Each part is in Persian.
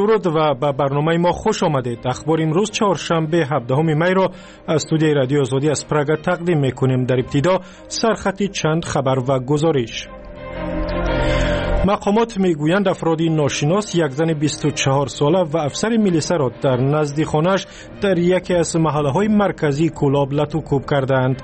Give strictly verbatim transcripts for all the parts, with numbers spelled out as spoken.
درود و به برنامه ما خوش آمدید. اخبار امروز چهارشنبه هفدهم می را از استودیوی رادیو آزادی از پراگ تقدیم میکنیم. در ابتدا سرخط چند خبر و گزارش. مقامات میگویند افرادی ناشناس یک زن بیست و چهار ساله و افسر میلیسا را در نزد خانه‌اش در یکی از محله‌های مرکزی کولاب لطو کوب کردند.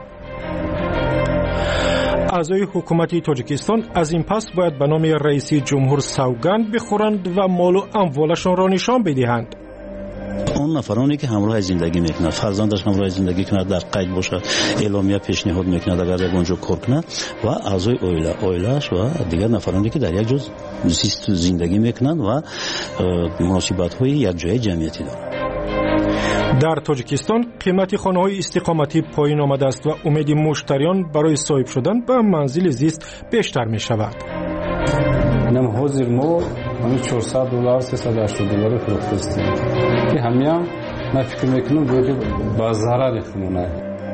اعضای حکومت تاجیکستان از این پس باید به نام رئیس جمهور سوگند بخورند و مال و اموالشان را نشان بدهند. اون نفرانی که همراه زندگی میکنند، فرزندش همراه زندگی کند، در قید باشد، اعلامیه پیشنهاد میکند اگر یک اونجا کار کنه، و اعضای اویله اویلش و دیگر نفرانی که در یک جز زیست زندگی میکنند و مناسبت های یک جای جمعیتی دارند. در تاجیکستان قیمت خانه‌های استقامتی پایین آمده است و امید مشتریان برای صاحب شدن به منزل زیست بیشتر می شود. نم حاضر ما همین چهارصد دلار سیصد و هشتاد دلار فروخته است که همین هم من فکر میکنم باید با ضرر خمونه.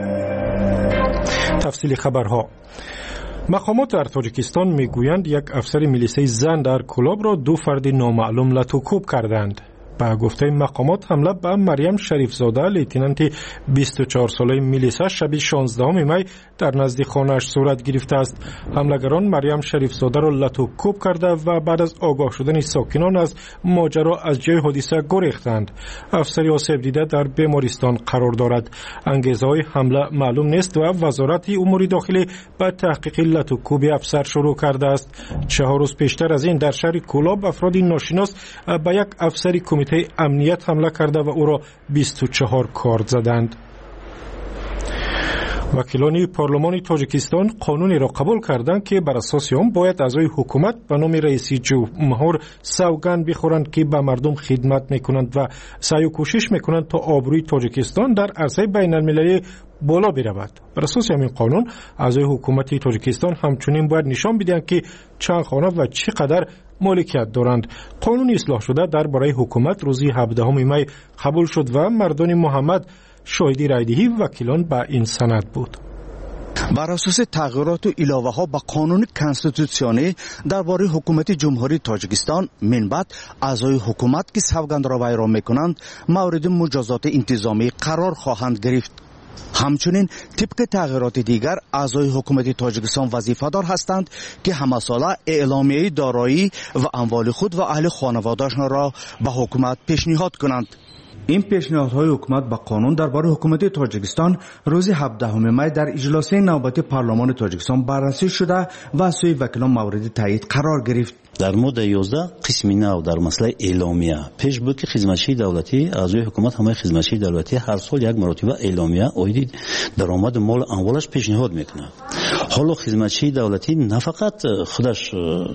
تفصیل خبرها. مقامات در تاجیکستان میگویند یک افسر میلیسای زن در کولاب را دو فرد نامعلوم لطو کوب کردند. با گفته مقامات حمله به مریم شریف زاده لیتنانت بیست و چهار ساله میلیسا شب شانزدهم می در نزد خانه‌اش صورت گرفته است. حملگران مریم شریف زاده را لطو کوب کرده و بعد از آگاه شدن ساکنان از ماجرا از جای حادثه گریختند. افسر آسیب دیده در بیمارستان قرار دارد. انگیزه‌های حمله معلوم نیست و وزارت امور داخلی به تحقیق لطو کوب افسر شروع کرده است. چهار روز پیشتر از این در شهر کولاب افرادی ناشناس به یک افسر کمیته امنیت حمله کرده و او را بیست و چهار کارد زدند. وکیلان پارلمان تاجیکستان قانونی را قبول کردند که بر اساس آن باید اعضای حکومت به نام رئیس جمهور سوگند بخورند که به مردم خدمت میکنند و سعی و کوشش میکنند تا آبروی تاجیکستان در عرصه بین المللی بالا برود. بر اساس همین قانون اعضای حکومت تاجیکستان همچنین باید نشان بدهند که چند خانه و چقدر مالکیت دارند. قانون اصلاح شده درباره حکومت روز هفدهم می قبول شد و مردان محمد شاهدی رایدهی وکیلان به این سند بود. بر اساس تغییرات و علاوه ها به قانون کنستیتوسیونی درباره حکومت جمهوری تاجیکستان من بعد اعضای حکومت که سوگند را اجرا میکنند مورد مجازات انتظامی قرار خواهند گرفت. همچنین طبق تغییرات دیگر اعضای حکومت تاجیکستان وظیفه‌دار هستند که همه ساله اعلامیه دارایی و اموال خود و اهل خانواده‌شان را به حکومت پیشنهاد کنند. این پیشنهادهای حکومت به قانون درباره حکومت تاجیکستان روز هفدهم می در اجلاس نوبتی پارلمان تاجیکستان بررسی شده و از سوی وکیلان مورد تایید قرار گرفت. در ماده یازده قسم نو در مسئله اعلامیه پیش بود که خدمتچی دولتی اعضای حکومت همه خدمتچی دولتی هر سال یک مرتبه اعلامیه اوید درآمد مال اموالش پیشنهاد میکنه. حالا خدمتچی دولتی نه فقط خودش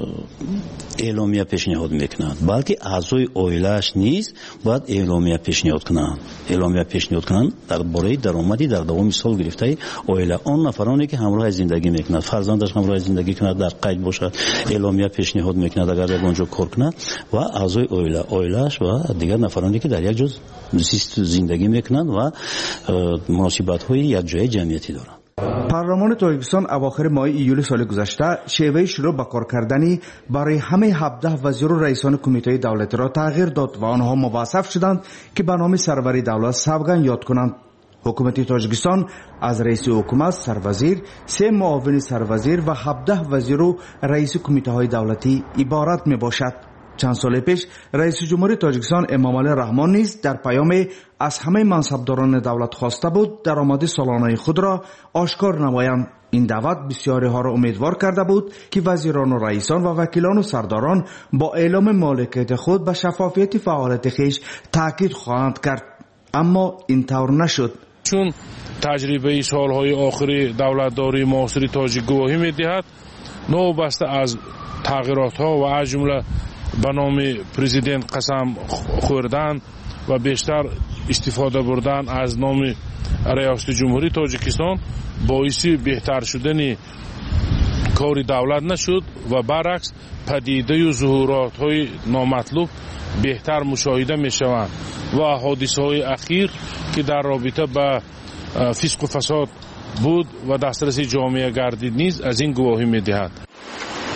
اعلامیه پیشنهاد میکنه بلکه اعضای اویلش نیز باید اعلامیه پیشنهاد کنند. اعلامیه پیشنهاد کنند درباره درآمدی در دوام سال گرفته اویله آن نفرانی که همراه زندگی میکنند، فرزندش همراه زندگی کند، در قید باشد، اعلامیه پیشنهاد میکنند اگر یک اونجا کار کنه، و اعضای اویله اویلش و دیگر نفرانی که در یک جز زیست زندگی میکنند و مناسبت های یک جای جمعیتی دارند. پارلمان تاجیکستان اواخر ماه ایول سال گذشته شیوه شروع به کار کردنی برای همه هفده وزیر و رئیسان کمیته دولتی را تغییر داد و آنها موظف شدند که به نام سروری دولت سوگند یاد کنند. حکومت تاجیکستان از رئیس حکومت، سروزیر، سه معاون سروزیر و هفده وزیر و رئیس کمیته های دولتی عبارت می باشد. چند سال پیش رئیس جمهور تاجیکستان امامعلی رحمان نیز در پیام از همه منصبداران دولت خواسته بود درآمد سالانه خود را آشکار نمایند. این دعوت بسیاری ها را امیدوار کرده بود که وزیران و رئیسان و وکیلان و سرداران با اعلام مالکیت خود به شفافیت فعالیت خویش تاکید خواهند کرد، اما این طور نشد. چون تجربه سالهای آخری دولتداری معاصر تاجیک گواهی می‌دهد نوبسته از تغییرات ها و از جمله به نام پرزیدنت قسم خوردن و بیشتر استفاده بردن از نام ریاست جمهوری تاجیکستان باعث بهتر شدن کار دولت نشد و برعکس پدیده و ظهورات های نامطلوب بهتر مشاهده می شوند و حادثه های اخیر که در رابطه با فسق و فساد بود و دسترس جامعه گردید نیز از این گواهی می دهد.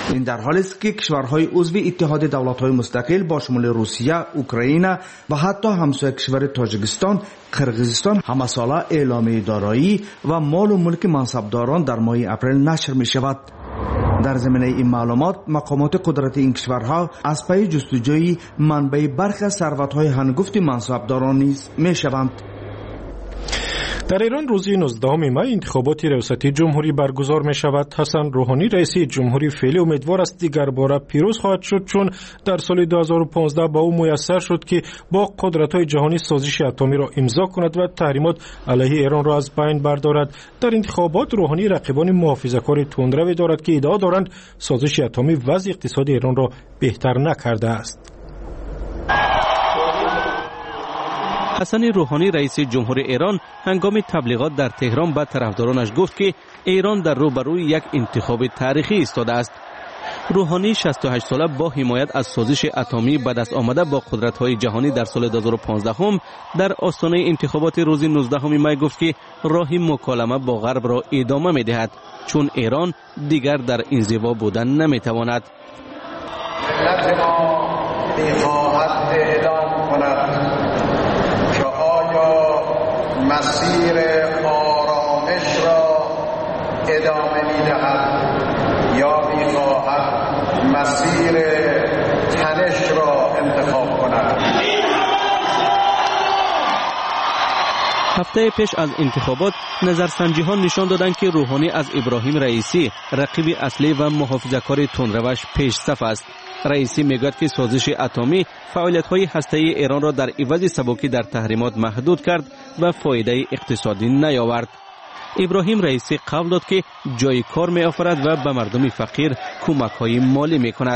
این در حالی است که کشورهای عضو اتحاد دولت‌های مستقل با شمول روسیه، اوکراین و حتی همسایه کشور تاجیکستان، قرقیزستان همساله اعلامیه دارایی و مال و ملک منصبداران در ماه اپریل نشر می شود. در زمینه این معلومات مقامات قدرت این کشورها از پی جستجوی منبع برخی از ثروت‌های هنگفت منصبداران نیز می شوند. در ایران روز نوزدهم می انتخابات ریاستی جمهوری برگزار می شود. حسن روحانی رئیس جمهوری فعلی امیدوار است دیگر باره پیروز خواهد شد، چون در سال دو هزار و پانزده با او میسر شد که با قدرت‌های جهانی سازش اتمی را امضا کند و تحریمات علیه ایران را از بین بردارد. در انتخابات روحانی رقیبان محافظه‌کار تندروی دارد که ادعا دارند سازش اتمی وضع اقتصادی ایران را بهتر نکرده است. حسن روحانی رئیس جمهوری ایران هنگام تبلیغات در تهران به طرفدارانش گفت که ایران در روبروی یک انتخاب تاریخی ایستاده است. روحانی شصت و هشت ساله با حمایت از سازش اتمی به دست آمده با قدرت‌های جهانی در سال دو هزار و پانزده هم در آستانه انتخابات روز نوزدهم می گفت که راه مکالمه با غرب را ادامه می‌دهد، چون ایران دیگر در انزوا بودن نمی‌تواند. ملت ما می‌خواهد اعلام کند که آیا مسیر آرامش را ادامه می‌دهد یا می‌خواهد مسیر تنش را انتخاب کند. هفته پیش از انتخابات نظرسنجی ها نشان دادند که روحانی از ابراهیم رئیسی رقیب اصلی و محافظه‌کار تندروش پیش صف است. رئیسی میگوید که سازش اتمی فعالیت‌های هسته‌ای ایران را در عوض سبکی در تحریمات محدود کرد و فایده اقتصادی نیاورد. ابراهیم رئیسی قول داد که جای کار می‌آفرد و به مردم فقیر کمک‌های مالی می‌کند.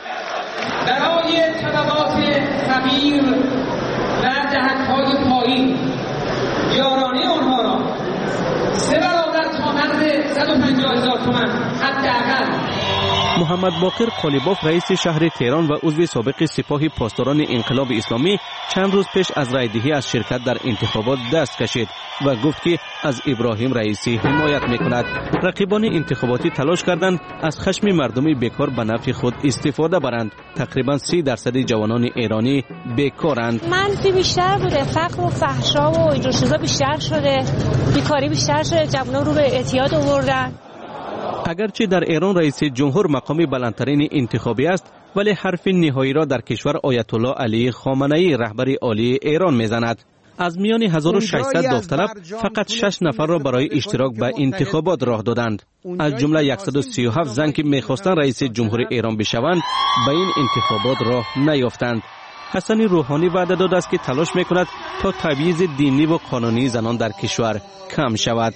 برای طبقات فقیر و دهک‌های پایین یارانه آنها را سه برابر تا مرز صد و پنجاه هزار تومان حداقل. محمد باقر قالیباف رئیس شهر تهران و عضو سابق سپاه پاسداران انقلاب اسلامی چند روز پیش از رایدهی از شرکت در انتخابات دست کشید و گفت که از ابراهیم رئیسی حمایت میکند. رقیبان انتخاباتی تلاش کردند از خشم مردم بیکار به نفع خود استفاده برند. تقریبا سی درصد جوانان ایرانی بیکارند. منفی بیشتر بوده، فقر و فحشا و اینجور چیزا بیشتر شده، بیکاری بیشتر شده، جوانان رو به اعتیاد آوردن. اگرچه در ایران رئیس جمهور مقام بلندترین انتخابی است، ولی حرف نهایی را در کشور آیت الله علی خامنه‌ای رهبر عالی ایران میزند. از میان هزار و ششصد داوطلب فقط شش نفر را برای اشتراک به انتخابات راه دادند. از جمله صد و سی و هفت زن که میخواستند رئیس جمهور ایران بشوند به این انتخابات راه نیافتند. حسن روحانی وعده داده است که تلاش میکند تا تبعیض دینی و قانونی زنان در کشور کم شود.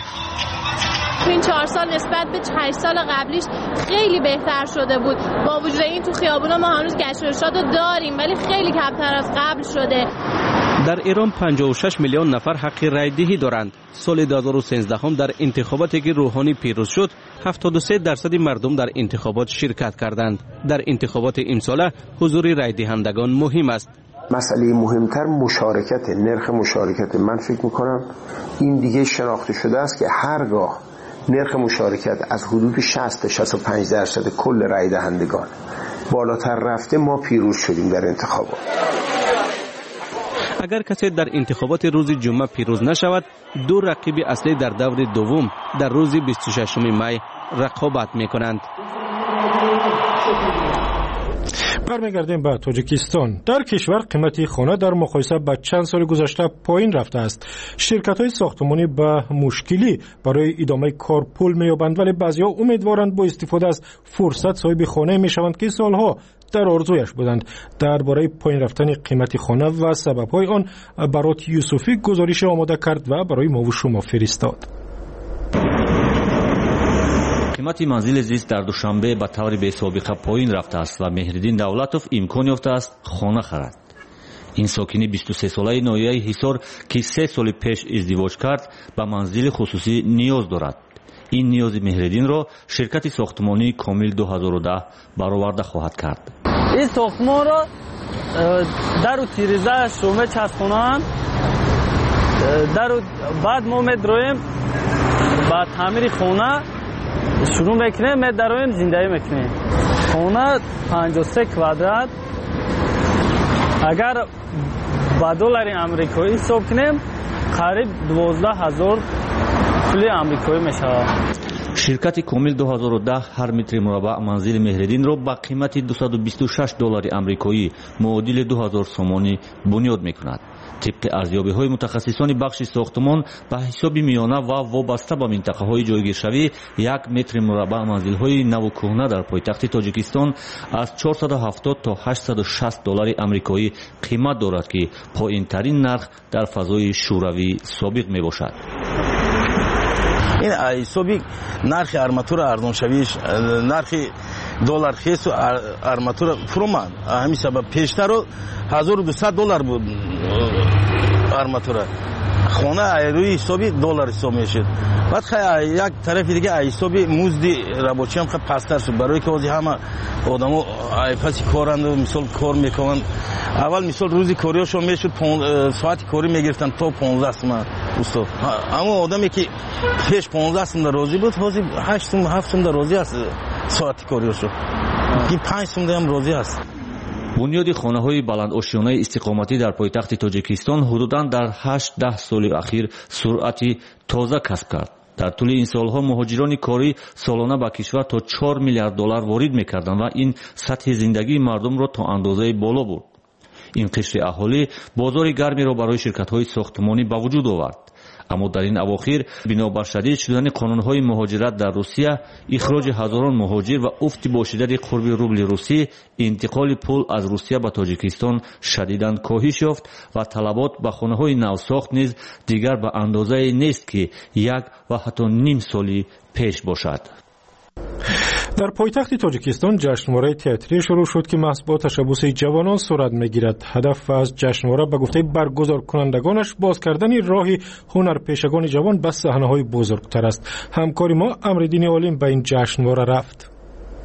تو این چهار سال نسبت به هشت سال قبلیش خیلی بهتر شده بود. با وجود این تو خیابونا ما هنوز گشت و ارشاد رو داریم، ولی خیلی کمتر از قبل شده. در ایران پنجاه و شش میلیون نفر حق رای دهی دارند. سال دو هزار و سیزده هم در انتخاباتی که روحانی پیروز شد، هفتاد و سه درصد مردم در انتخابات شرکت کردند. در انتخابات امساله حضور رای دهندگان مهم است. مسئله مهمتر مشارکت، نرخ مشارکت. من فکر میکنم این دیگه شناخته شده است که هرگاه نرخ مشارکت از حدود شصت تا شصت و پنج درصد کل رای دهندگان بالاتر رفته، ما پیروز شدیم در انتخابات. اگر کسی در انتخابات روز جمعه پیروز نشود، دو رقیب اصلی در دور دوم در روز بیست و ششم می رقابت میکنند. برمیگردیم به تاجیکستان. در کشور قیمت خانه در مقایسه با چند سال گذشته پایین رفته است. شرکت‌های ساختمانی به مشکلی برای ادامه کار پول می‌یابند، ولی بعضی‌ها امیدوارند با استفاده از فرصت صاحب خانه می‌شوند که سالها در آرزویش بودند. درباره پایین رفتن قیمت خانه و سبب‌های آن برات یوسفی گزارش آماده کرد و برای ما و شما فرستاد. قیمت منزل زیست در دوشنبه به طور بی سابقه پایین رفته است و مهردین دولتوف امکان یافته است خانه خرد. این ساکن بیست و سه ساله ناحیه حصار که سه سال پیش ازدواج کرد به منزل خصوصی نیاز دارد. این نیاز مهردین را شرکت ساختمانی کامل دو هزار و ده برآورده خواهد کرد. این ساختمان را در و تیریزه شومه چسبانند. در بعد ما می‌درویم با تعمیر خانه شروع میکنیم ما در اون زندگی میکنیم. خونه پنجاه و سه کوادرات اگر با دلار آمریکایی حساب کنیم قریب دوازده هزار پول آمریکایی میشه. ширкати комил ду ҳазору даҳ ҳар метри мураббаъ манзили Меҳриддинро ба қимати дусаду бисту шаш доллари амрикоӣ муодили ду ҳазор сомонӣ бунёд мекунад. тибқи арзёбиҳои мутахассисони бахши сохтмон ба ҳисоби миёна ва вобаста ба минтақаҳои ҷойгиршавӣ як метри мураббаъ манзилҳои наву кӯҳна дар пойтахти Тоҷикистон аз чорсаду ҳафтод то ҳаштсаду шаст доллари амрикоӣ қимат дорад, ки поинтарин нарх дар фазои шӯравӣ собиқ мебошад. این حسابی نرخ آرماتور ارزانشویش نرخ دلار خیس و آرماتور فرومان همین سبب پیشتر رو هزار و دویست دلار بود آرماتور خانه روی حسابی دلار حساب میشد. بعد خیلی یک طرف دیگه حسابی مزدی رابطی هم خیلی پستر شد برای که وزی همه آدمو پسی کارند و مثال کار میکنن. اول مثال روزی کاریاشو میشد ساعتی کاری میگرفتن تا پانزده سوم استاد. اما آدمی که پیش پانزده سوم در روزی بود وزی هشت سوم هفت سوم در روزی است ساعتی کاریاشو. این پنج سوم هم روزی است. бунёди хонаҳои баландошиёнаи истиқоматӣ дар пойтахти Тоҷикистон ҳудудан дар ҳашт даҳ соли ахир суръати тоза касб кард. дар тӯли ин солҳо муҳоҷирони корӣ солона ба кишвар то чор миллиард доллар ворид мекарданд ва ин сатҳи зиндагии мардумро то андозаи боло бурд. ин қишри аҳолӣ бозори гармиро барои ширкатҳои сохтмонӣ ба вуҷуд овард. аммо дар ин авохир бинобар шадид шудани қонунҳои муҳоҷират дар Русия, ихроҷи ҳазорон муҳоҷир ва уфти бошидани қурби рубли русӣ, интиқоли пул аз Русия ба Тоҷикистон шадидан коҳиш ёфт ва талабот ба хонаҳои навсохт низ дигар ба андозае нест, ки як ва ҳатто ним соли пеш бошад. در پایتخت تاجیکستان جشنواره تئاتری شروع شد که محض با تشبث جوانان صورت میگیرد. هدف از جشنواره به گفته برگزار کنندگانش باز کردن راهی هنرپیشگان جوان به صحنه‌های بزرگتر است. همکاری ما امردین عالم به این جشنواره رفت.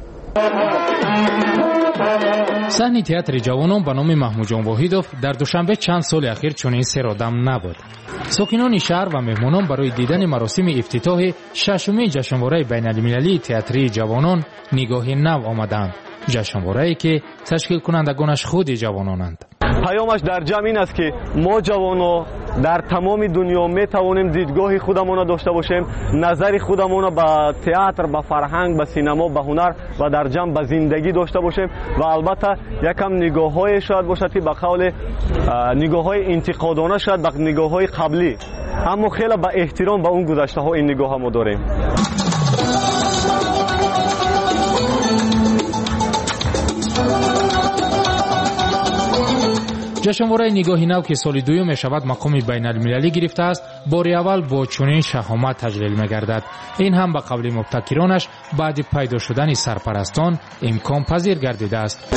صحنه تئاتر جوانان به نام محمود جان واحدوف در دوشنبه چند سال اخیر چنین سرآدم نبود. ساکنان شهر و مهمانان برای دیدن مراسم افتتاح ششمین جشنواره بین‌المللی تئاتری جوانان نگاهی نو آمدند. جشنواره‌ای که تشکیل کنندگانش خود جوانانند. پیامش در جمع این است که ما جوانان در تمام دنیا می توانیم دیدگاه خودمون را داشته باشیم، نظر خودمون را به تئاتر، به فرهنگ، به سینما، به هنر و در جمع به زندگی داشته باشیم و البته یکم نگاه‌های شاید باشد که به قول نگاه‌های انتقادانه شاید به نگاه‌های قبلی، اما خیلی با احترام به اون گذشته‌ها این نگاه ما داریم. جشنواره نگاهی نو که سال دوم می شود مقام بین المللی گرفته است، بار اول با چنین شهامت تجلیل می گردد. این هم به قول مبتکرانش بعد پیدا شدن سرپرستان امکان پذیر گردیده است.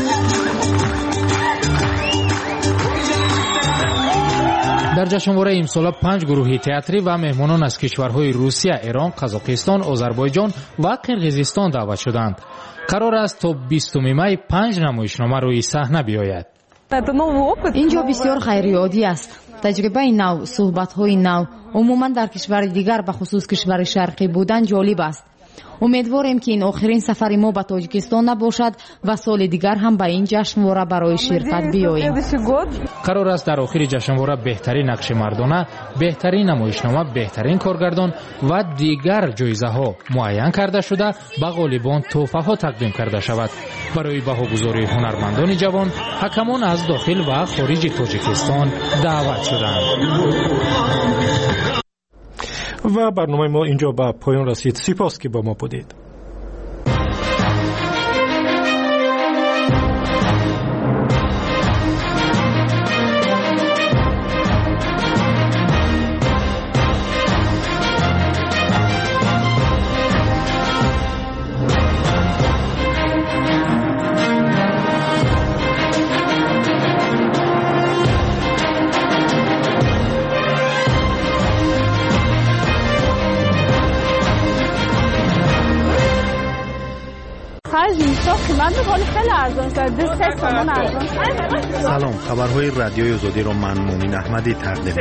در جشنواره امسال پنج گروه تئاتری و مهمانان از کشورهای روسیه، ایران، قزاقستان، آذربایجان و قرقیزستان دعوت شدند. قرار است تا بیستم می پنج نمایشنامه روی صحنه بیاید. اینجا بسیار غیرعادی است. تجربه نو، صحبت‌های نو، عموما در کشور دیگر به خصوص کشور شرقی بودن جالب است. امیدواریم که این آخرین سفر ما به تاجیکستان نباشد و سال دیگر هم به این جشنواره برای شرکت بیاییم. قرار است در آخر جشنواره بهترین نقش مردانه، بهترین نمایشنامه، بهترین کارگردان و دیگر جایزه ها معین کرده شده به غالبان تحفه ها تقدیم کرده شود. برای بهاگذاری هنرمندان جوان، حکمان از داخل و خارج تاجیکستان دعوت شدند. و برنامه ما اینجا به پایان رسید. سپاس که با ما بودید. من به خیلی ارزان شده سه تومن ارزان. سلام، خبرهای رادیوی آزادی را من مومن احمدی تقدیم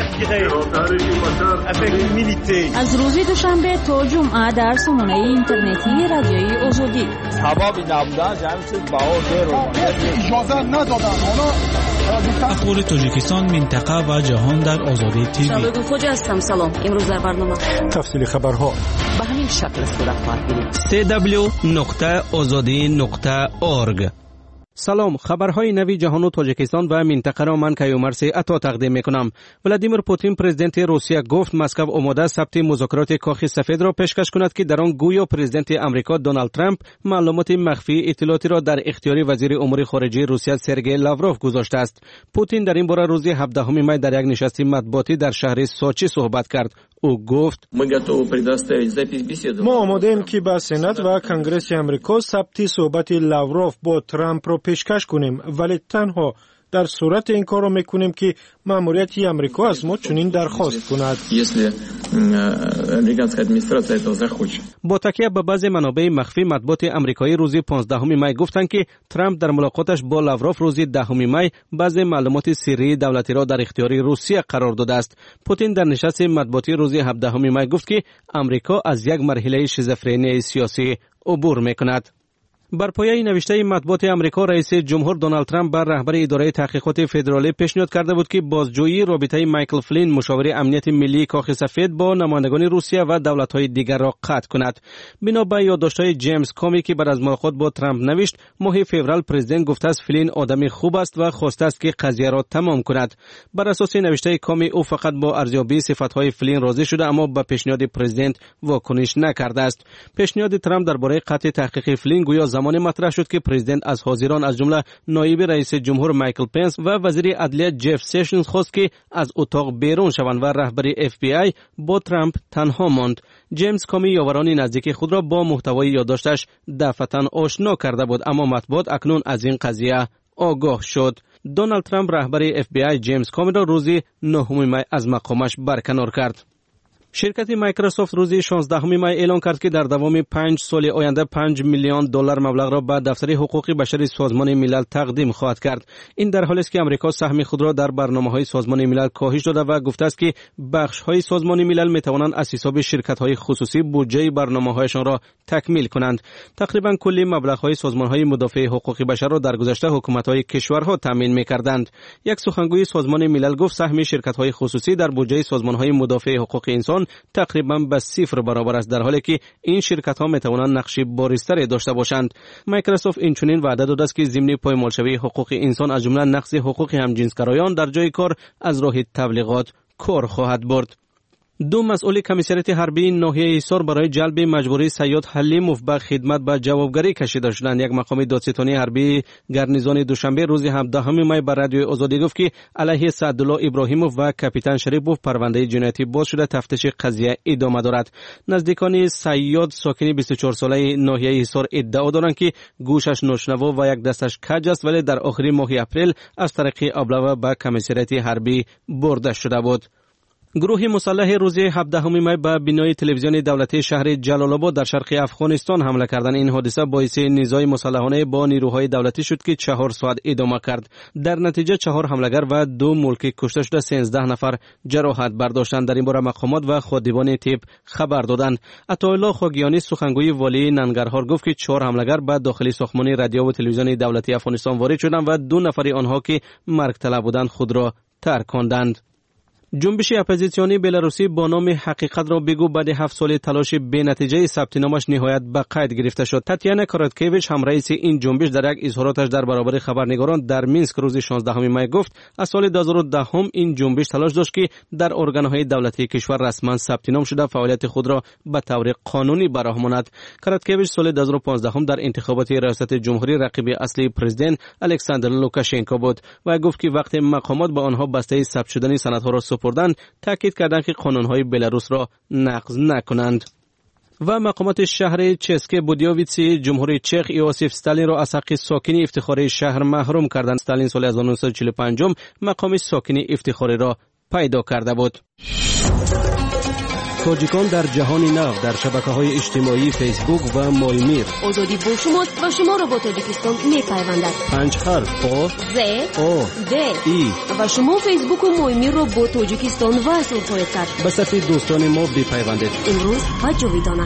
می‌کنم. از روز دوشنبه تا جمعه در سامانه اینترنتی رادیوی آزادی. سبب نبودن جمع چیز بهار رو اجازه ندادن. حالا اخبار تاجیکستان، منطقه و جهان در آزادی تیوی. شباب خوش هستم. سلام. امروز در برنامه تفصیل خبرها به همین شکل صورت خواهد گرفت. سی دبلیو نقطه آزادی نقطه اورگ. سلام، خبرهای نوی جهان و تاجیکستان و منطقه را من کیومرث عطا تقدیم میکنم. ولادیمیر پوتین پرزیدنت روسیه گفت مسکو آماده ثبت مذاکرات کاخ سفید را پیشکش کند که در آن گویا پرزیدنت امریکا دونالد ترامپ معلومات مخفی اطلاعاتی را در اختیار وزیر امور خارجه روسیه سرگئی لاوروف گذاشته است. پوتین در این باره روز هفدهم می در یک نشست مطبوعاتی در شهر سوچی صحبت کرد. او گفت ما آماده ایم که با سنات و کنگره امریکا ثبت صحبت لاوروف با ترامپ را پیشکش کنیم، ولی تنها در صورت این کار را میکنیم که ماموریت امریکا از ما چنین درخواست کند. با تکیه به بعض منابع مخفی مطبوعات امریکایی روز پانزدهم می گفتند که ترامپ در ملاقاتش با لاوروف روز دهم می بعض معلومات سری دولتی را در اختیار روسیه قرار داده است. پوتین در نشست مطبوعاتی روز هفدهم می گفت که امریکا از یک مرحله شیزوفرنی سیاسی عبور میکند. بر پایه نوشته مطبوعات امریکا، رئیس جمهور دونالد ترامپ بر رهبر اداره تحقیقات فدرالی پیشنهاد کرده بود که بازجویی رابطه مایکل فلین مشاور امنیت ملی کاخ سفید با نمایندگان روسیه و دولت‌های دیگر را قطع کند. بنا به یادداشت‌های جیمز کامی که بعد از ملاقات با ترامپ نوشت، ماه فوریه پرزیدنت گفته است فلین آدمی خوب است و خواسته است که قضیه را تمام کند. بر اساس نوشته کامی، او فقط با ارزیابی صفات‌های فلین راضی شده اما به پیشنهاد پرزیدنت واکنش نکرده است. پیشنهاد ترامپ درباره قطع تحقیق فلین گویا زمانی مطرح شد که پرزیدنت از حاضران از جمله نایب رئیس جمهور مایکل پنس و وزیر عدلیه جف سیشنز خواست که از اتاق بیرون شوند و رهبر اف بی آی با ترامپ تنها ماند. جیمز کامی یاوران نزدیک خود را با محتوای یادداشتش دفعتاً آشنا کرده بود، اما مطبوعات اکنون از این قضیه آگاه شد. دونالد ترامپ رهبر اف بی آی جیمز کامی را روز نهم می از مقامش برکنار کرد. شرکت مایکروسافت روز شانزدهم می اعلام کرد که در دوام پنج سال آینده پنج میلیون دلار مبلغ را به دفتر حقوق بشر سازمان ملل تقدیم خواهد کرد. این در حالی است که امریکا سهم خود را در برنامه‌های سازمان ملل کاهش داده و گفته است که بخش‌های سازمان ملل می‌توانند از حساب شرکت‌های خصوصی بودجه برنامه‌هایشان را تکمیل کنند. تقریباً کل مبلغ‌های سازمان‌های مدافع حقوق بشر را در گذشته حکومت‌های کشورها تامین می‌کردند. یک سخنگوی سازمان ملل گفت سهم شرکت‌های خصوصی در بودجه سازمان‌های مدافع حقوق انسان تقریبا به صفر برابر است، در حالی که این شرکت ها می توانند نقش بارزتری داشته باشند. مایکروسافت این چنین وعده داده است که ضمن پایمالشوی حقوق انسان از جمله نقض حقوق همجنسگرایان در جای کار از راه تبلیغات کار خواهد برد. دو مسئول کمیسریت حربی ناحیه ایسار برای جلب مجبوری سیاد حلیموف به خدمت به جوابگری کشیده شدند. یک مقام دادستانی حربی گارنیزون دوشنبه روز هفدهم می بر رادیو آزادی گفت که علیه سعدالله ابراهیموف و کاپیتان شریفوف پرونده جنایتی باز شده، تفتیش قضیه ادامه دارد. نزدیکان سیاد ساکن بیست و چهار ساله ناحیه ایسار ادعا دارند که گوشش ناشنوا و یک دستش کج است، ولی در آخر ماه اپریل از طریق ابلاغ به کمیسریت حربی برده شده بود. گروه مسلح روز هفدهم می به بنای تلویزیون دولتی شهر جلال آباد در شرق افغانستان حمله کردند. این حادثه باعث نزاع مسلحانه با نیروهای دولتی شد که چهار ساعت ادامه کرد. در نتیجه چهار حملگر و دو ملکی کشته شده، سیزده نفر جراحت برداشتند. در این باره مقامات و خادمان طب خبر دادند. عطاالله خاگیانی سخنگوی والی ننگرهار گفت که چهار حملگر به داخل ساختمان رادیو و تلویزیون دولتی افغانستان وارد شدند و دو نفر آنها که مرگ طلب بودند خود را ترک کردند. جنبش اپوزیسیونی بلاروسی با نام حقیقت را بگو بعد هفت سال تلاش بی نتیجه ثبت نامش نهایت به قید گرفته شد. تاتیانا کاراتکیویچ هم رئیس این جنبش در یک اظهاراتش در برابر خبرنگاران در مینسک روز شانزدهم می گفت از سال دو هزار و ده این جنبش تلاش داشت که در ارگان‌های دولتی کشور رسما ثبت نام شده فعالیت خود را به طور قانونی برآورد. کاراتکیویچ سال دو هزار و پانزده در انتخابات ریاست جمهوری رقیب اصلی پرزیدنت الکساندر لوکاشنکو بود و گفت که وقتی مقامات به آنها بسته ثبت شدن سندها را سپردند، تاکید کردند که قانون‌های بلاروس را نقض نکنند. و مقامات شهر چسک بودیوویچی جمهوری چک یوسف استالین را از حق ساکنی افتخاری شهر محروم کردند. استالین سال هزار و نهصد و چهل و پنج مقام ساکنی افتخاری را پیدا کرده بود. تاجیکان در جهان نو در شبکه‌های اجتماعی فیسبوک و مایمیر. آزادی با شماست و شما را با تاجیکستان می‌پیوندد. پنج حرف آ ز آ د ای و شما فیسبوک و مایمیر را با تاجیکستان وصل خواهید کرد. به صف دوستان ما بپیوندید. امروز و جاویدانه.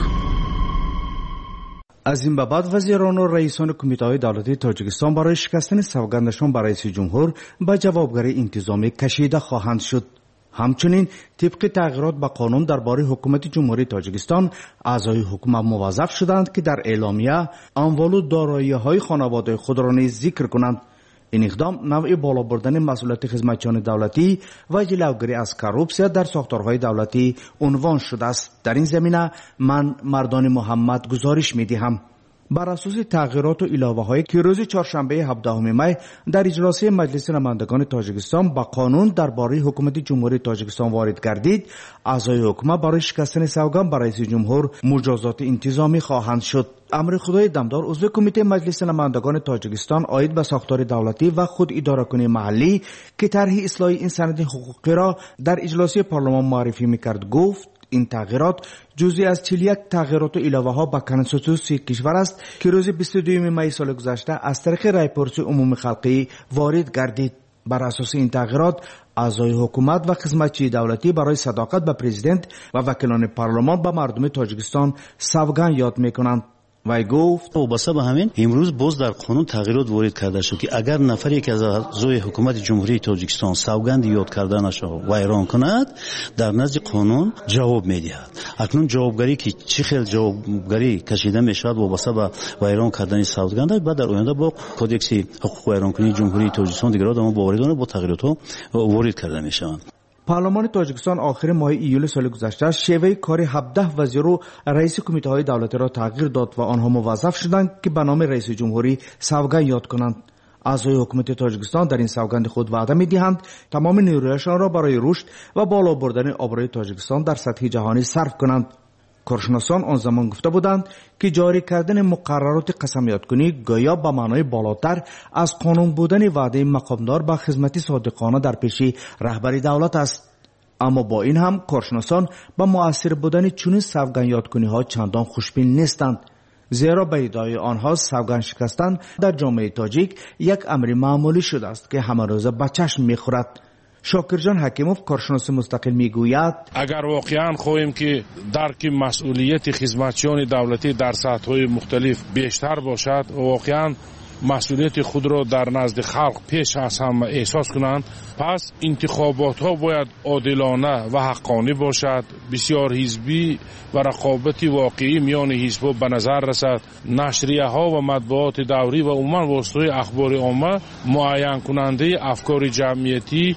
از این به بعد وزیران و رئیسان کمیته‌های دولتی تاجیکستان برای شکستن سوگندشان به رئیس جمهور به جوابگری انتظامی کشیده خواهند شد. همچنین طبق تغییرات به قانون درباره حکومت جمهوری تاجیکستان، اعضای حکومت موظف شدند که در اعلامیه اموال و دارایی‌های خانواده خود را نیز ذکر کنند. این اقدام نوع بالا بردن مسئولیت خدمتچیان دولتی و جلوگیری از کروپسیا در ساختارهای دولتی عنوان شده است. در این زمینه من مردان محمد گزارش می‌دهم. بر اساس تغییرات و اضافه‌هایی که روز چهارشنبه هفدهم می در اجلاس مجلس نمایندگان تاجیکستان با قانون درباره حکومت جمهوری تاجیکستان وارد گردید، اعضای حکومت برای شکستن سوگند بر رئیس جمهور مجازات انتظامی خواهند شد. امر خدای دمدار عضو کمیته مجلس نمایندگان تاجیکستان عاید به ساختار دولتی و خود اداره کنی محلی که طرح اصلاح این سند حقوقی را در اجلاس پارلمان معرفی می‌کرد گفت این تغییرات جزئی از چهل و یک تغییرات و اضافه ها به کنستیتوسیون کشور است که روز بیست و دوم می سال گذشته از طریق رایپرسی عمومی خلقی وارد گردید. بر اساس این تغییرات اعضای حکومت و خدمتچی دولتی برای صداقت به پرزیدنت و وکیلان پارلمان به مردم تاجیکستان سوگند یاد میکنند. وی گفت وابسته به همین امروز باز در قانون تغییرات وارد کرده شد که اگر نفر یک از اعضای حکومت جمهوری تاجیکستان سوگند یاد کردنش را ویران کند در نزد قانون جواب میدهد. اکنون جوابگری که چه خیلی جوابگری کشیده میشود وابسته به ویران کردن سوگند بعد در آینده با کدکس حقوق ویران کنی جمهوری تاجیکستان دیگر آدم باوریدانه با تغییرات ها وارد کرده میشوند. پارلمان تاجیکستان آخر ماه ایول سال گذشته شیوه کار هفده وزیر و رئیس کمیته های دولتی را تغییر داد و آنها موظف شدند که به نام رئیس جمهوری سوگند یاد کنند. اعضای حکومت تاجیکستان در این سوگند خود وعده می‌دهند تمام نیرویشان را برای رشد و بالا بردن آبروی تاجیکستان در سطح جهانی صرف کنند. کارشناسان آن زمان گفته بودند که جاری کردن مقررات قسمیت‌کنی گویا به معنای بالاتر از قانون بودن وعده مقامدار به خدمت صادقانه در پیش رهبری دولت است. اما با این هم کارشناسان به مؤثر بودن چنین سوگند یادکنی‌ها چندان خوشبین نیستند، زیرا به ادعای آنها سوگند شکستن در جامعه تاجیک یک امر معمولی شده است که همه روزه به چشم می‌خورد. شاکرجان حکیموف کارشناس مستقل میگوید اگر واقعا خواهیم که درک مسئولیت خدمتچیان دولتی در سطح‌های مختلف بیشتر باشد و واقعا مسئولیت خود را در نزد خلق پیش از همه احساس کنند، پس انتخابات ها باید عادلانه و حقانی باشد، بسیار حزبی و رقابت واقعی میان حزب‌ها به نظر رسد، نشریه ها و مطبوعات دوری و عموما واسطه اخبار عامه معین کننده افکار جمعیتی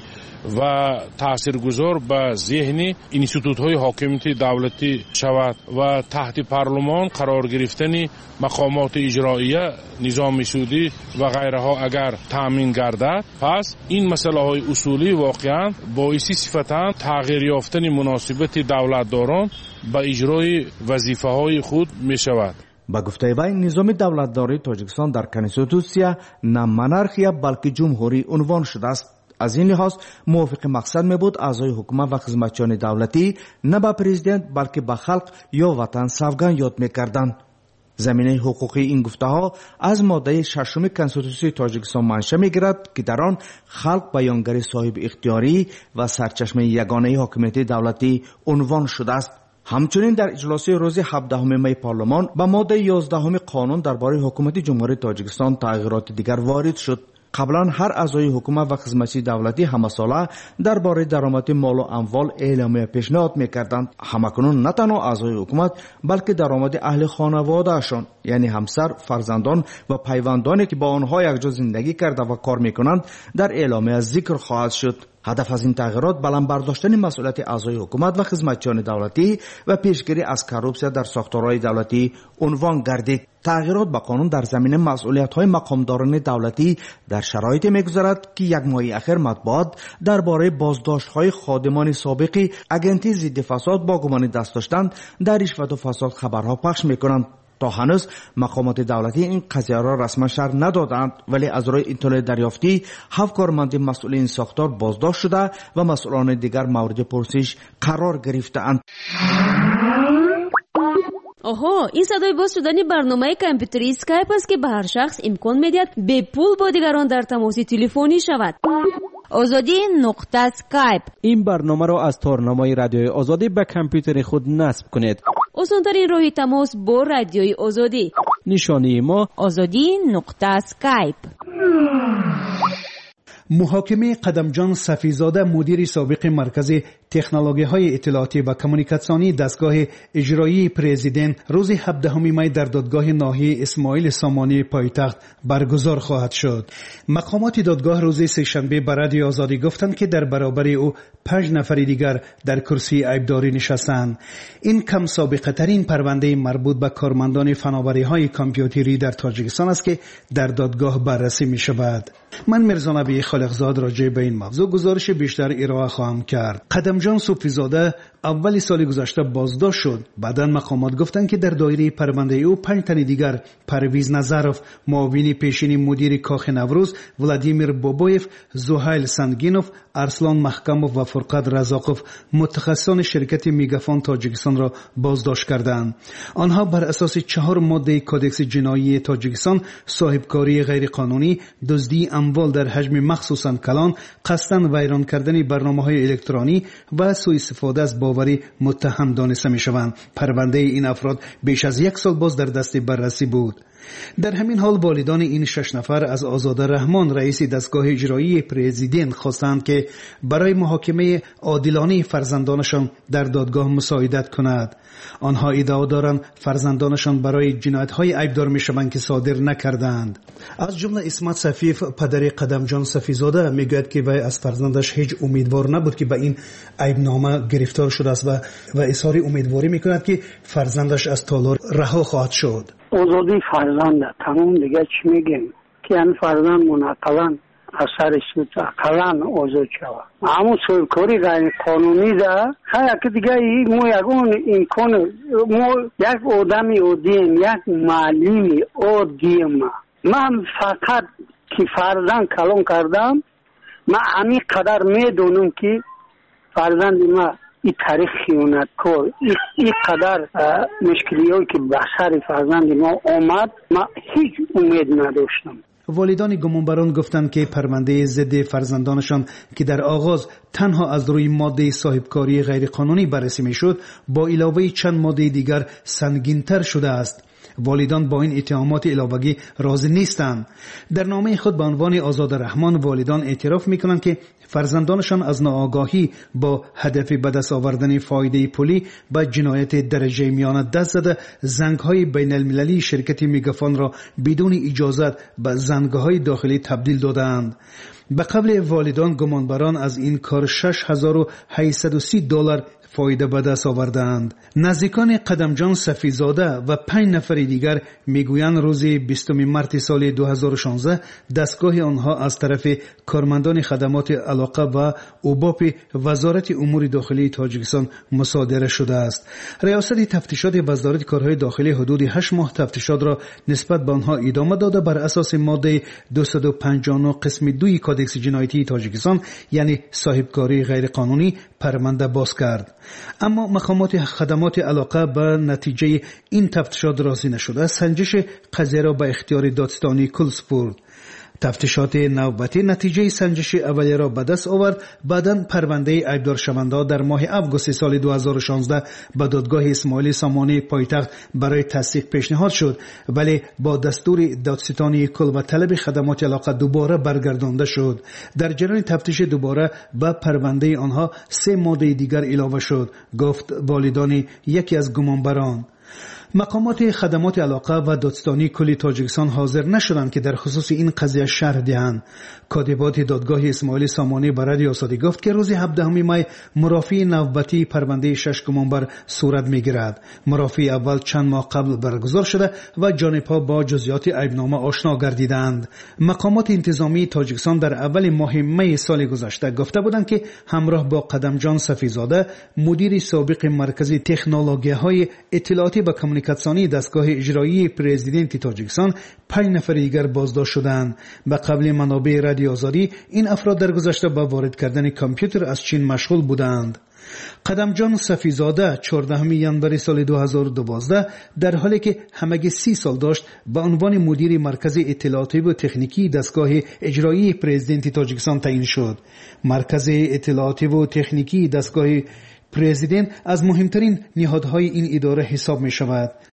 و تاثیرگذار به ذهن انستیتوت های حاکمیت دولتی شود و تحت پارلمان قرار گرفتن مقامات اجراییه، نظام سودی و غیره ها اگر تامین گردد، پس این مسئله های اصولی واقعا باعث صفتاً تغییر یافتن مناسبت دولتداران به اجرای وظیفه های خود می شود. با گفته وی نظام دولتداری تاجیکستان در کنستیتوسیا نه منارخیا بلکه جمهوری عنوان شده است. از این لحاظ موافق مقصد می بود اعضای حکومت و خدمتچیان دولتی نه به پرزیدنت بلکه به خلق یا وطن سوگند یاد می کردند. زمینه حقوقی این گفته ها از ماده ششم کنستیتوسیون تاجیکستان منشأ می گیرد که در آن خلق بیانگر صاحب اختیاری و سرچشمه یگانه حاکمیت دولتی عنوان شده است. همچنین در اجلاس روز هفدهم می پارلمان به ماده یازدهم قانون درباره حکومت جمهوری تاجیکستان تغییرات دیگر وارد شد. قبلا هر اعضای حکومت و خدمتچی دولتی همه ساله درباره درآمد مال و اموال اعلامیه پیشنهاد می‌کردند. همکنون نه تنها اعضای حکومت بلکه درآمد اهل خانواده‌شان یعنی همسر، فرزندان و پیوندانی که با آنها یکجا زندگی کرده و کار می‌کنند در اعلامیه ذکر خواهد شد. هدف از این تغییرات بلند برداشتن مسئولیت اعضای حکومت و خدمتچیان دولتی و پیشگیری از کروپسیا در ساختارهای دولتی عنوان گردید. تغییرات به قانون در زمینه مسئولیت‌های مقامداران دولتی در شرایطی می‌گذرد که یک ماه اخیر مطبوعات درباره بازداشت‌های خادمان سابقی اگنتی ضد فساد با گمان دست داشتن در رشوت و فساد خبرها پخش می‌کنند. تا هنوز مقامات دولتی این قضیه را رسما شرح ندادند، ولی از روی اطلاع دریافتی هفت کارمند مسئول این ساختار بازداشت شده و مسئولان دیگر مورد پرسش قرار گرفتند. آها، این صدای باز شدن برنامه کامپیوتری اسکایپ است که به هر شخص امکان میدهد به پول با دیگران در تماس تلفنی شود. آزادی نقطه اسکایپ. این برنامه را از تارنمای رادیوی آزادی به کامپیوتر خود نصب کنید. آسان‌ترین راه تماس با رادیوی آزادی. نشانی ما آزادی نقطه اسکایپ. محاکمه قدمجان صفیزاده مدیر سابق مرکز تکنولوژی‌های اطلاعاتی و کمونیکاسیونی دستگاه اجرایی پرزیدنت روز هفدهم می در دادگاه ناحیه اسماعیل سامانی پایتخت برگزار خواهد شد. مقامات دادگاه روز سه‌شنبه به رادیو آزادی گفتند که در برابر او پنج نفر دیگر در کرسی عیبداری نشستند. این کم سابقه ترین پرونده مربوط به کارمندان فناوری‌های کامپیوتری در تاجیکستان است که در دادگاه بررسی می شود. من مرزا نبی خالقزاد راجع به این موضوع گزارش بیشتر ارائه خواهم کرد. قدمجان صوفیزاده اول سال گذشته بازداشت شد. بعداً مقامات گفتند که در دایره پرونده او پنج تن دیگر، پرویز نظرف معاون پیشین مدیر کاخ نوروز، ولادیمیر بابویف، زوهایل سنگینوف، ارسلان محکموف و فرقت رزاقوف متخصصان شرکت میگافون تاجیکستان را بازداشت کردند. آنها بر اساس چهار ماده کدکس جنایی تاجیکستان صاحبکاری غیرقانونی، دزدی اموال در حجم مخصوصاً کلان، قصداً ویران کردن برنامه‌های الکترونی و سوء استفاده از باوری متهم دانسته می‌شوند. پرونده این افراد بیش از یک سال باز در دست بررسی بود. در همین حال والدان این شش نفر از آزاده رحمان رئیس دستگاه اجرایی پرزیدنت خواستند که برای محاکمه عادلانه فرزندانشان در دادگاه مساعدت کند. آنها ادعا دارند فرزندانشان برای جنایت‌های عیبدار می‌شوند که صادر نکردند. از جمله اسمت صفیف پدر قدمجان صفیزاده میگوید که وی از فرزندش هیچ امیدوار نبود که به این عیبنامه گرفتار شده است و و اظهار امیدواری می‌کند که فرزندش از تالار رها خواهد شد. آزادی فرزند تمام دیگه چی میگیم که این فرزند منقلا اثر سوت اقلا آزاد شود. اما سرکاری غیر قانونی ده خیلی که دیگه ما یکون امکان ما یک آدمی عادیم، یک معلمی عادیم، من فقط که فرزند کلان کردم، من همین قدر میدونم که فرزند ما این تاریخ خیانت کار این قدر مشکلی هایی که به سر فرزند ما آمد، من هیچ امید نداشتم. والدان گمانبران گفتند که پرونده ضد فرزندانشان که در آغاز تنها از روی ماده صاحبکاری غیرقانونی بررسی میشد، با علاوه چند ماده دیگر سنگین‌تر شده است. والدان با این اتهامات علاوه‌ای راضی نیستند. در نامه خود به عنوان آزاده رحمان والدان اعتراف میکنند که فرزندانشان از ناآگاهی با هدف به دست آوردن فایده پولی به جنایت درجه میان دست زده زنگ‌های بین المللی شرکت میگافون را بدون اجازت به زنگ‌های داخلی تبدیل دادند. به قبل والدان گمانبران از این کار شش هزار و هشتصد و سی دلار فایده به دست آوردند. نزدیکان قدمجان صفیزاده و پنج نفر دیگر میگویند روز بیستم مارس سال دو هزار و شانزده دستگاه آنها از طرف کارمندان خدمات علاقه و اوباپ وزارت امور داخلی تاجیکستان مصادره شده است. ریاست تفتیشات وزارت کارهای داخلی حدود هشت ماه تفتیشات را نسبت به آنها ادامه داده بر اساس ماده دویست و پنجاه و نه قسم دو کدکس جنایتی تاجیکستان یعنی صاحبکاری غیرقانونی پرونده باز کرد. اما مقامات خدمات علاقه به نتیجه این تفتیشات راضی نشده سنجش قضیه را به اختیار دادستانی کل سپرد. تفتیشات نوبتی نتیجه سنجش اولیه را به دست آورد. بعداً پرونده عیبدار شونده در ماه آگوست سال دو هزار و شانزده به دادگاه اسماعیل سامانی پایتخت برای تصدیق پیشنهاد شد، ولی با دستور دادستانی کل و طلب خدمات علاقه دوباره برگردانده شد. در جریان تفتیش دوباره به پرونده آنها سه ماده دیگر اضافه شد، گفت والدان یکی از گمانبران. مقامات خدمات علاقه و دادستانی کلی تاجیکستان حاضر نشدند که در خصوص این قضیه شرح دهند. کاتبات دادگاه اسماعیل سامانی به رادیو آزادی گفت که روز هفدهم می مرافعه نوبتی پرونده شش گمانبر صورت میگیرد. مرافعه اول چند ماه قبل برگزار شده و جانبها با جزئیات عیبنامه آشنا گردیدند. مقامات انتظامی تاجیکستان در اول ماه می سال گذشته گفته بودند که همراه با قدمجان صفیزاده مدیر سابق مرکز تکنولوژی‌های اطلاعاتی و کمونیکاسیون کمونیکاسیونی دستگاه اجرایی پرزیدنت تاجیکستان پنج نفر دیگر بازداشت شدند. به قبل منابع رادیو آزادی این افراد در گذشته با وارد کردن کامپیوتر از چین مشغول بودند. قدمجان صفیزاده چهاردهم ژانویه سال دو هزار و دوازده در حالی که همگی سی سال داشت به عنوان مدیر مرکز اطلاعاتی و تکنیکی دستگاه اجرایی پرزیدنت تاجیکستان تعیین شد. مرکز اطلاعاتی و تکنیکی دستگاه پرزیدنت از مهمترین نهادهای این اداره حساب می شود.